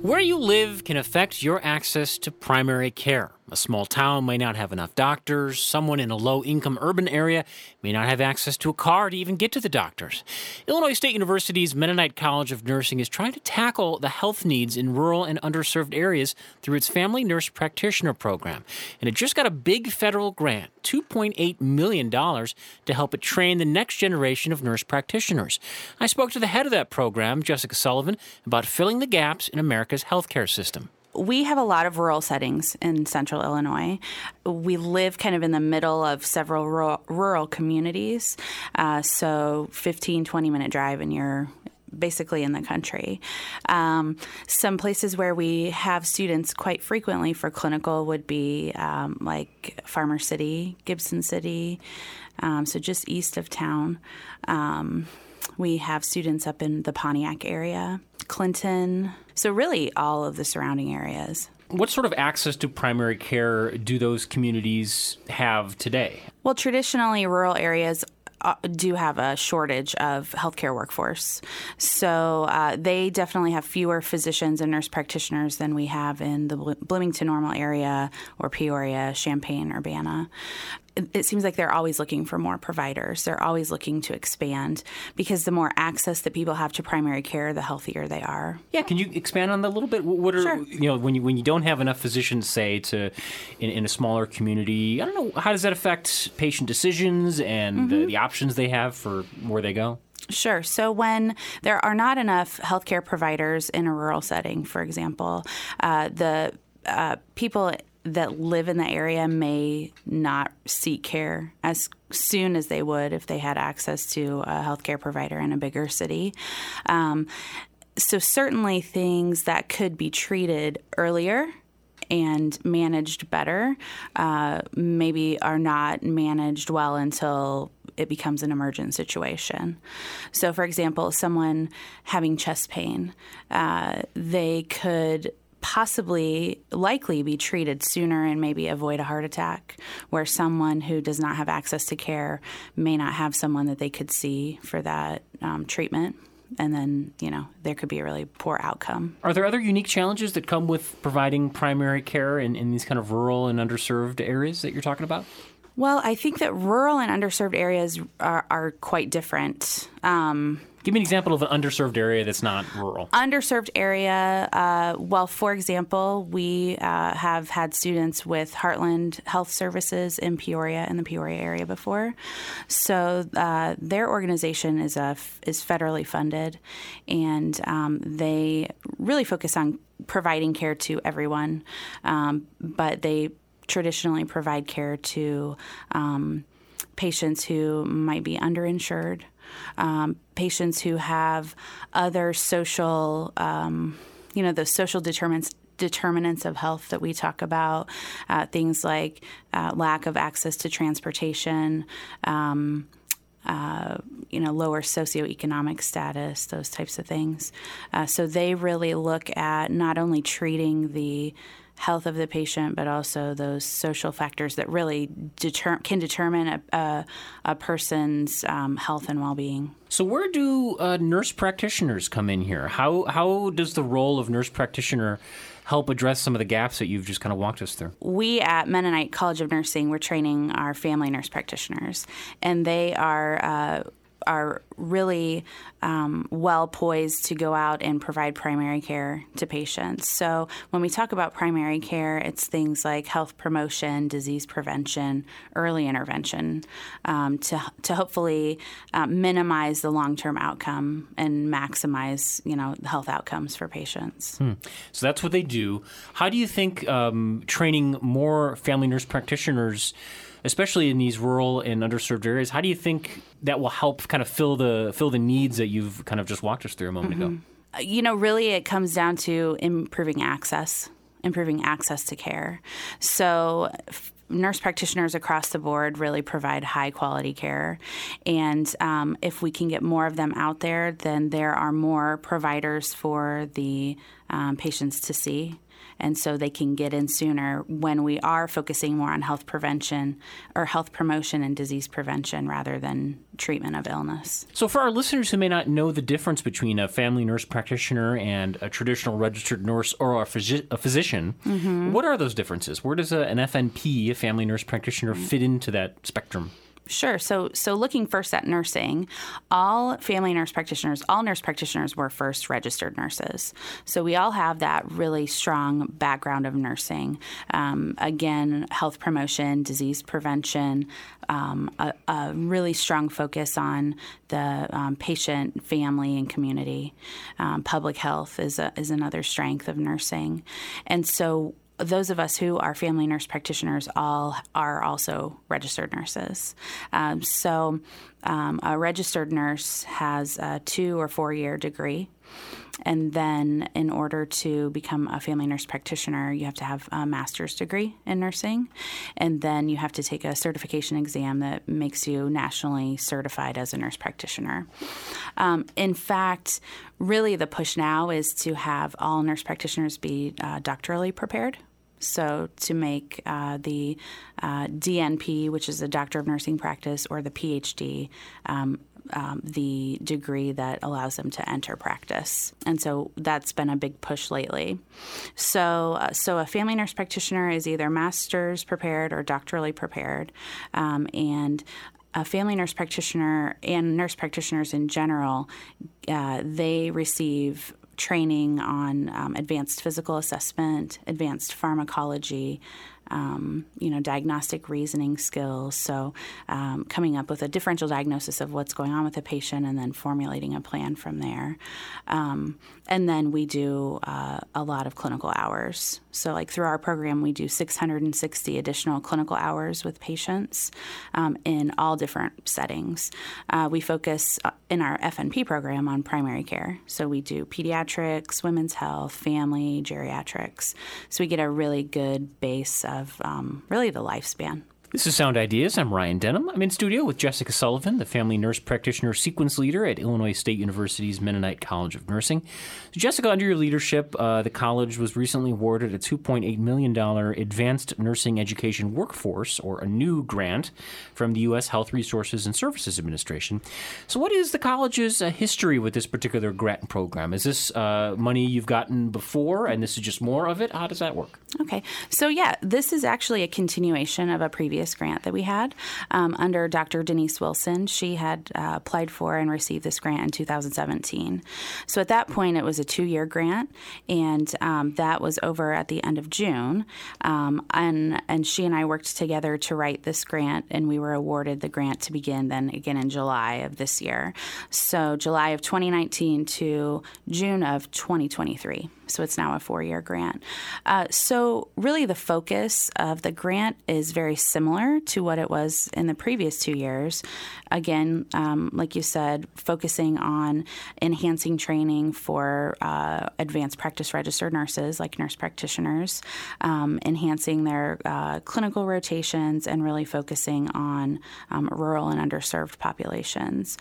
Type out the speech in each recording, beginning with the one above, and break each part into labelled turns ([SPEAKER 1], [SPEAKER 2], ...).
[SPEAKER 1] Where you live can affect your access to primary care. A small town may not have enough doctors. Someone in a low-income urban area may not have access to a car to even get to the doctors. Illinois State University's Mennonite College of Nursing is trying to tackle the health needs in rural and underserved areas through its Family Nurse Practitioner program. And it just got a big federal grant, $2.8 million, to help it train the next generation of nurse practitioners. I spoke to the head of that program, Jessica Sullivan, about filling the gaps in America's healthcare system.
[SPEAKER 2] We have a lot of rural settings in central Illinois. We live kind of in the middle of several rural communities, so 15, 20-minute drive and you're basically in the country. Some places where we have students quite frequently for clinical would be like Farmer City, Gibson City, so just east of town. We have students up in the Pontiac area, Clinton, so really all of the surrounding areas.
[SPEAKER 1] What sort of access to primary care do those communities have today?
[SPEAKER 2] Well, traditionally, rural areas do have a shortage of healthcare workforce. So they definitely have fewer physicians and nurse practitioners than we have in the Bloomington-Normal area or Peoria, Champaign, Urbana. It seems like they're always looking for more providers. They're always looking to expand because the more access that people have to primary care, the healthier they are.
[SPEAKER 1] Yeah, can you expand on that a little bit? What are
[SPEAKER 2] Sure.
[SPEAKER 1] When you don't have enough physicians, say, in a smaller community? I don't know, how does that affect patient decisions and the options they have for where they go?
[SPEAKER 2] Sure. So when there are not enough healthcare providers in a rural setting, for example, the people that live in the area may not seek care as soon as they would if they had access to a healthcare provider in a bigger city. So certainly things that could be treated earlier and managed better maybe are not managed well until it becomes an emergent situation. So, for example, someone having chest pain, they could likely be treated sooner and maybe avoid a heart attack, where someone who does not have access to care may not have someone that they could see for that treatment. And then, there could be a really poor outcome.
[SPEAKER 1] Are there other unique challenges that come with providing primary care in these kind of rural and underserved areas that you're talking about?
[SPEAKER 2] Well, I think that rural and underserved areas are quite different.
[SPEAKER 1] Give me an example of an underserved area that's not rural.
[SPEAKER 2] Underserved area, for example, we have had students with Heartland Health Services in Peoria, in the Peoria area before. So their organization is federally funded, and they really focus on providing care to everyone, but they traditionally provide care to patients who might be underinsured, patients who have other social, those social determinants of health that we talk about, things like lack of access to transportation, lower socioeconomic status, those types of things. So they really look at not only treating the health of the patient, but also those social factors that really can determine a person's health and well-being.
[SPEAKER 1] So where do nurse practitioners come in here? How does the role of nurse practitioner help address some of the gaps that you've just kind of walked us through?
[SPEAKER 2] We at Mennonite College of Nursing, we're training our family nurse practitioners, and they are really well poised to go out and provide primary care to patients. So when we talk about primary care, it's things like health promotion, disease prevention, early intervention, to hopefully minimize the long-term outcome and maximize, health outcomes for patients.
[SPEAKER 1] So that's what they do. How do you think training more family nurse practitioners, especially in these rural and underserved areas, how do you think that will help kind of fill the needs that you've kind of just walked us through a moment ago?
[SPEAKER 2] Really it comes down to improving access to care. So nurse practitioners across the board really provide high-quality care. And if we can get more of them out there, then there are more providers for the patients to see. And so they can get in sooner when we are focusing more on health prevention or health promotion and disease prevention rather than treatment of illness.
[SPEAKER 1] So for our listeners who may not know the difference between a family nurse practitioner and a traditional registered nurse or a physician, what are those differences? Where does an FNP, a family nurse practitioner, fit into that spectrum?
[SPEAKER 2] Sure. So looking first at nursing, all nurse practitioners were first registered nurses. So we all have that really strong background of nursing. Again, health promotion, disease prevention, a really strong focus on the patient, family, and community. Public health is another strength of nursing. And so those of us who are family nurse practitioners all are also registered nurses. A registered nurse has a 2 or 4 year degree. And then in order to become a family nurse practitioner, you have to have a master's degree in nursing. And then you have to take a certification exam that makes you nationally certified as a nurse practitioner. In fact, really the push now is to have all nurse practitioners be doctorally prepared. So to make the DNP, which is the Doctor of Nursing Practice, or the PhD, the degree that allows them to enter practice. And so that's been a big push lately. So a family nurse practitioner is either master's prepared or doctorally prepared. And a family nurse practitioner and nurse practitioners in general, they receive training on advanced physical assessment, advanced pharmacology, diagnostic reasoning skills. So coming up with a differential diagnosis of what's going on with the patient and then formulating a plan from there. And then we do a lot of clinical hours. So like through our program, we do 660 additional clinical hours with patients in all different settings. We focus in our FNP program on primary care. So we do pediatrics, women's health, family, geriatrics. So we get a really good base of really the lifespan.
[SPEAKER 1] This is Sound Ideas. I'm Ryan Denham. I'm in studio with Jessica Sullivan, the family nurse practitioner sequence leader at Illinois State University's Mennonite College of Nursing. So Jessica, under your leadership, the college was recently awarded a $2.8 million Advanced Nursing Education Workforce, or a new grant, from the U.S. Health Resources and Services Administration. So what is the college's history with this particular grant program? Is this money you've gotten before, and this is just more of it? How does that work?
[SPEAKER 2] Okay. So, this is actually a continuation of a previous grant that we had under Dr. Denise Wilson. She had applied for and received this grant in 2017. So at that point, it was a 2-year grant, and that was over at the end of June. And she and I worked together to write this grant, and we were awarded the grant to begin then again in July of this year. So July of 2019 to June of 2023. So it's now a 4-year grant. So really the focus of the grant is very similar to what it was in the previous 2 years. Again, like you said, focusing on enhancing training for advanced practice registered nurses, like nurse practitioners, enhancing their clinical rotations, and really focusing on rural and underserved populations.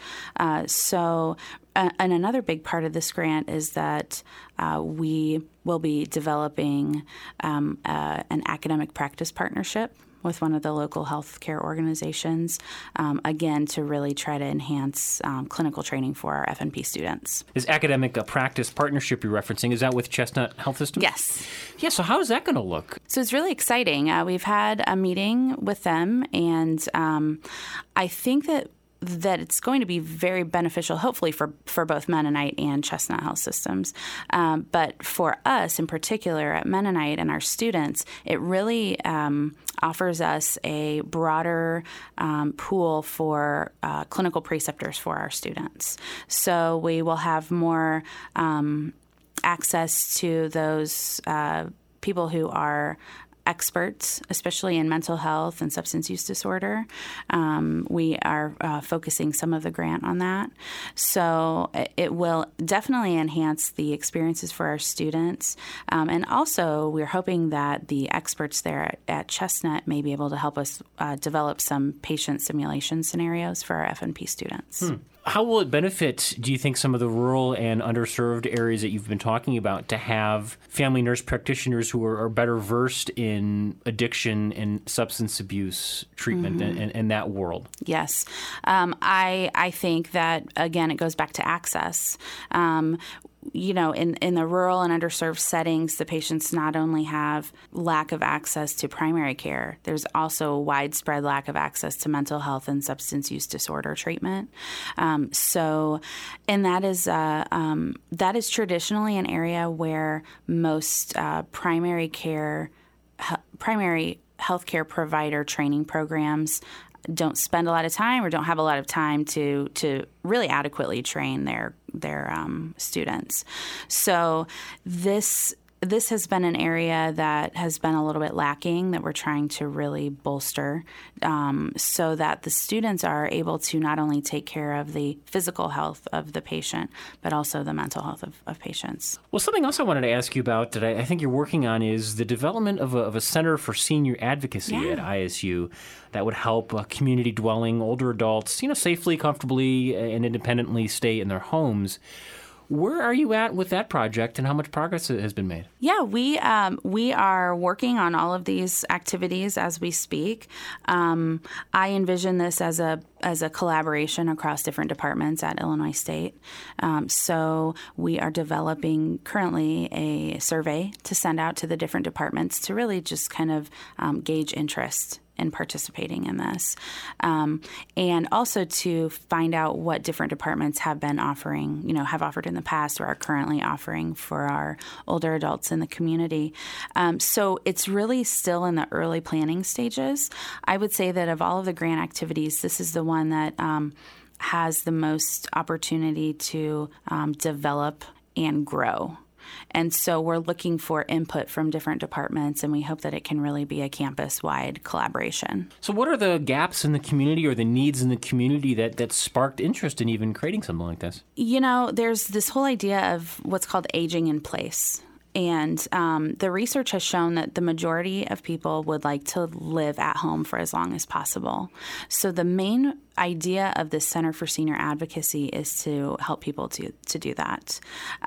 [SPEAKER 2] And another big part of this grant is that we will be developing an academic practice partnership with one of the local healthcare organizations, again, to really try to enhance clinical training for our FNP students.
[SPEAKER 1] This academic practice partnership you're referencing, is that with Chestnut Health System?
[SPEAKER 2] Yes.
[SPEAKER 1] Yeah, so how is that going to look?
[SPEAKER 2] So it's really exciting. We've had a meeting with them, and I think that it's going to be very beneficial, hopefully, for both Mennonite and Chestnut Health Systems. But for us in particular at Mennonite and our students, it really offers us a broader pool for clinical preceptors for our students. So we will have more access to those people who are experts, especially in mental health and substance use disorder. We are focusing some of the grant on that. So it will definitely enhance the experiences for our students. And also, we're hoping that the experts there at Chestnut may be able to help us develop some patient simulation scenarios for our FNP students.
[SPEAKER 1] How will it benefit, do you think, some of the rural and underserved areas that you've been talking about to have family nurse practitioners who are better versed in addiction and substance abuse treatment and that world?
[SPEAKER 2] Yes. I think that, again, it goes back to access. In the rural and underserved settings, the patients not only have lack of access to primary care, there's also a widespread lack of access to mental health and substance use disorder treatment. And that is traditionally an area where most primary healthcare provider training programs don't spend a lot of time or don't have a lot of time to really adequately train their students. So this has been an area that has been a little bit lacking that we're trying to really bolster so that the students are able to not only take care of the physical health of the patient, but also the mental health of patients.
[SPEAKER 1] Well, something else I wanted to ask you about that I think you're working on is the development of a Center for Senior Advocacy at ISU that would help community-dwelling older adults, safely, comfortably, and independently stay in their homes. Where are you at with that project, and how much progress has been made?
[SPEAKER 2] Yeah, we are working on all of these activities as we speak. I envision this as a collaboration across different departments at Illinois State. So we are developing currently a survey to send out to the different departments to really just kind of gauge interest in participating in this, and also to find out what different departments have been offering, have offered in the past or are currently offering for our older adults in the community. So it's really still in the early planning stages. I would say that of all of the grant activities, this is the one that has the most opportunity to develop and grow. And so we're looking for input from different departments, and we hope that it can really be a campus-wide collaboration.
[SPEAKER 1] So what are the gaps in the community or the needs in the community that sparked interest in even creating something like this?
[SPEAKER 2] There's this whole idea of what's called aging in place. And the research has shown that the majority of people would like to live at home for as long as possible. So the main idea of the Center for Senior Advocacy is to help people to do that.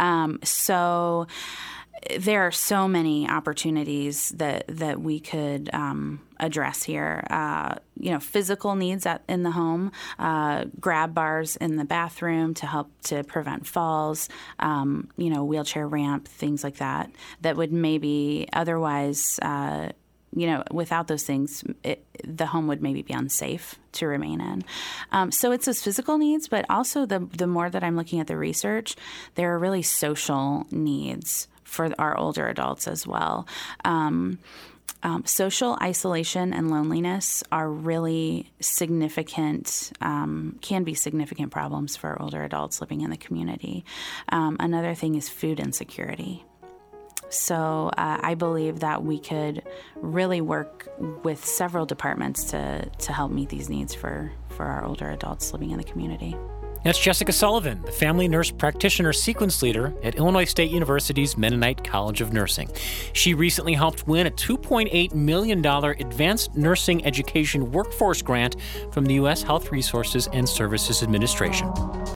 [SPEAKER 2] So there are so many opportunities that we could address here. Physical needs in the home, grab bars in the bathroom to help to prevent falls, wheelchair ramp, things like that would maybe otherwise, without those things, the home would maybe be unsafe to remain in. So it's those physical needs, but also the more that I'm looking at the research, there are really social needs for our older adults as well. Social isolation and loneliness are really significant, can be significant problems for older adults living in the community. Another thing is food insecurity. So I believe that we could really work with several departments to help meet these needs for our older adults living in the community.
[SPEAKER 1] That's Jessica Sullivan, the family nurse practitioner sequence leader at Illinois State University's Mennonite College of Nursing. She recently helped win a $2.8 million Advanced Nursing Education Workforce Grant from the U.S. Health Resources and Services Administration.